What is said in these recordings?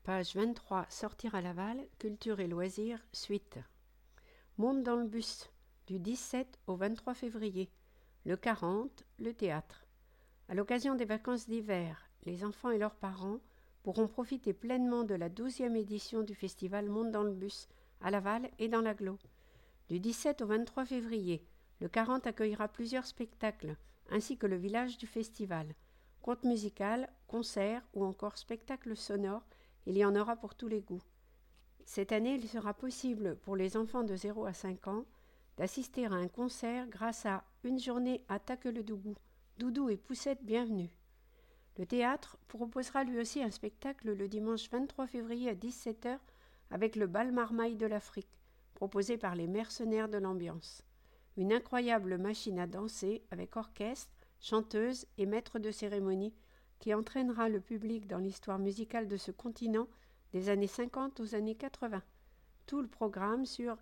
Page 23, Sortir à Laval, Culture et loisirs, suite. Monte dans le bus, du 17 au 23 février. Le 40, le théâtre. À l'occasion des vacances d'hiver, les enfants et leurs parents pourront profiter pleinement de la 12e édition du festival Monte dans le bus, à Laval et dans l'agglo. Du 17 au 23 février, le 40 accueillera plusieurs spectacles, ainsi que le village du festival. Conte musical, concerts ou encore spectacles sonores, il y en aura pour tous les goûts. Cette année, il sera possible pour les enfants de 0 à 5 ans d'assister à un concert grâce à Une journée à Taqueledougou, Doudou et Poussette bienvenue. Le théâtre proposera lui aussi un spectacle le dimanche 23 février à 17h avec le bal marmaille de l'Afrique, proposé par les mercenaires de l'ambiance. Une incroyable machine à danser avec orchestre, chanteuse et maître de cérémonie qui entraînera le public dans l'histoire musicale de ce continent des années 50 aux années 80. Tout le programme sur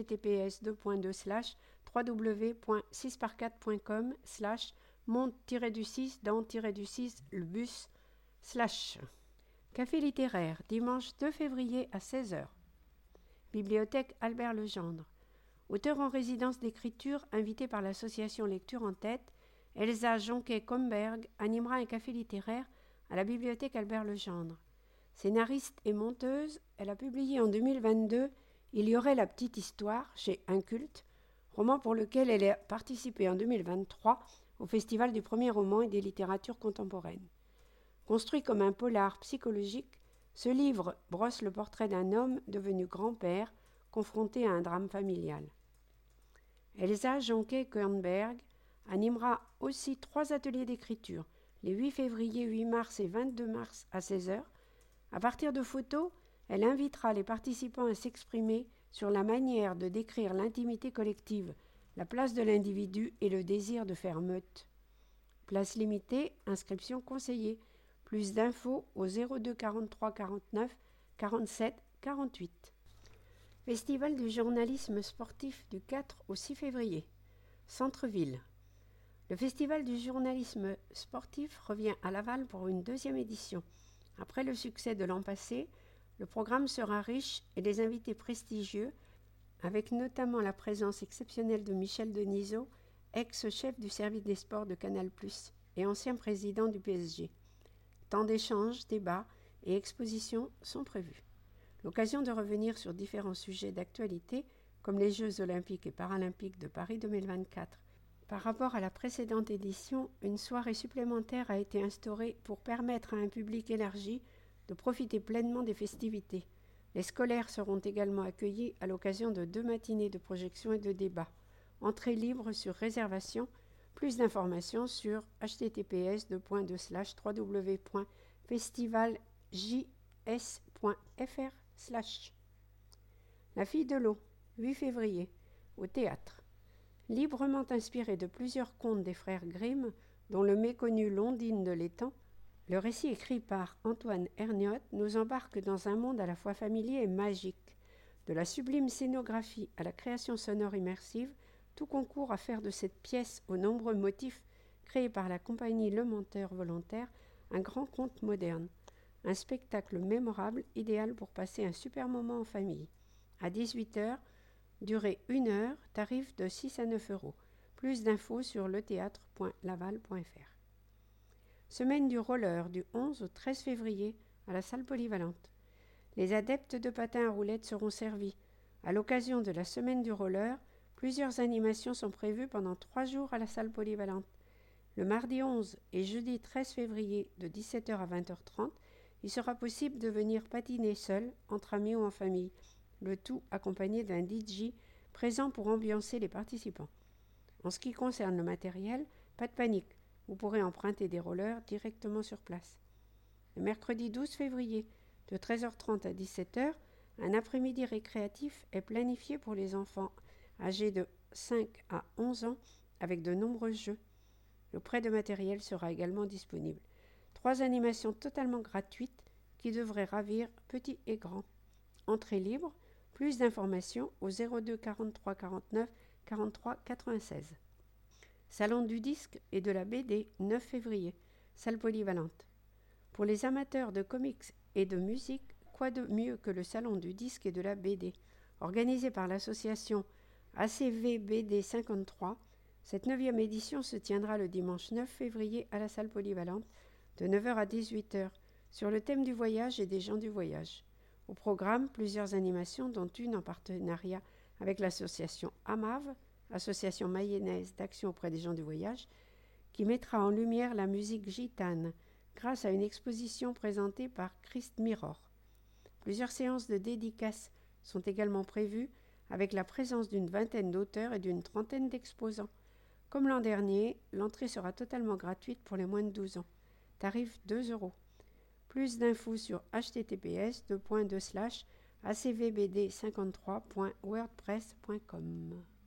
https://www.6par4.com/monte-du-6 dans-du-6 le bus / Café littéraire, dimanche 2 février à 16h. Bibliothèque Albert Legendre. Auteur en résidence d'écriture invité par l'association Lecture en tête, Elsa Jonquet-Comberg animera un café littéraire à la bibliothèque Albert Legendre. Scénariste et monteuse, elle a publié en 2022 « Il y aurait la petite histoire » chez Inculte, roman pour lequel elle a participé en 2023 au Festival du premier roman et des littératures contemporaines. Construit comme un polar psychologique, ce livre brosse le portrait d'un homme devenu grand-père confronté à un drame familial. Elsa Jonquet-Comberg animera aussi 3 ateliers d'écriture, les 8 février, 8 mars et 22 mars à 16h. À partir de photos, elle invitera les participants à s'exprimer sur la manière de décrire l'intimité collective, la place de l'individu et le désir de faire meute. Place limitée, inscription conseillée. Plus d'infos au 02 43 49 47 48. Festival du journalisme sportif du 4 au 6 février. Centre-ville. Le Festival du journalisme sportif revient à Laval pour une 2e édition. Après le succès de l'an passé, le programme sera riche et des invités prestigieux, avec notamment la présence exceptionnelle de Michel Denisot, ex-chef du service des sports de Canal+, et ancien président du PSG. Temps d'échanges, débats et expositions sont prévus. L'occasion de revenir sur différents sujets d'actualité, comme les Jeux olympiques et paralympiques de Paris 2024. Par rapport à la précédente édition, une soirée supplémentaire a été instaurée pour permettre à un public élargi de profiter pleinement des festivités. Les scolaires seront également accueillis à l'occasion de 2 matinées de projection et de débat. Entrée libre sur réservation. Plus d'informations sur https://www.festivaljs.fr/. La fille de l'eau, 8 février, au théâtre. Librement inspiré de plusieurs contes des frères Grimm, dont le méconnu L'Ondine de l'étang, le récit écrit par Antoine Herniot nous embarque dans un monde à la fois familier et magique. De la sublime scénographie à la création sonore immersive, tout concourt à faire de cette pièce aux nombreux motifs créés par la compagnie Le Menteur Volontaire un grand conte moderne. Un spectacle mémorable, idéal pour passer un super moment en famille. À 18h, durée 1 heure, tarif de 6 à 9 euros. Plus d'infos sur letheatre.laval.fr. Semaine du roller du 11 au 13 février à la salle polyvalente. Les adeptes de patins à roulettes seront servis. À l'occasion de la semaine du roller, plusieurs animations sont prévues pendant 3 jours à la salle polyvalente. Le mardi 11 et jeudi 13 février de 17h à 20h30, il sera possible de venir patiner seul, entre amis ou en famille, le tout accompagné d'un DJ présent pour ambiancer les participants. En ce qui concerne le matériel, pas de panique, vous pourrez emprunter des rollers directement sur place. Le mercredi 12 février, de 13h30 à 17h, un après-midi récréatif est planifié pour les enfants âgés de 5 à 11 ans avec de nombreux jeux. Le prêt de matériel sera également disponible. 3 animations totalement gratuites qui devraient ravir petits et grands. Entrée libre, plus d'informations au 02 43 49 43 96. Salon du disque et de la BD 9 février, salle polyvalente. Pour les amateurs de comics et de musique, quoi de mieux que le salon du disque et de la BD? Organisé par l'association ACVBD 53, cette 9e édition se tiendra le dimanche 9 février à la salle polyvalente de 9h à 18h sur le thème du voyage et des gens du voyage. Au programme, plusieurs animations dont une en partenariat avec l'association AMAV, Association mayonnaise d'action auprès des gens du voyage, qui mettra en lumière la musique gitane grâce à une exposition présentée par Christ Mirror. Plusieurs séances de dédicaces sont également prévues avec la présence d'une vingtaine d'auteurs et d'une trentaine d'exposants. Comme l'an dernier, l'entrée sera totalement gratuite pour les moins de 12 ans. Tarif 2 €. Plus d'infos sur https://acvbd53.wordpress.com.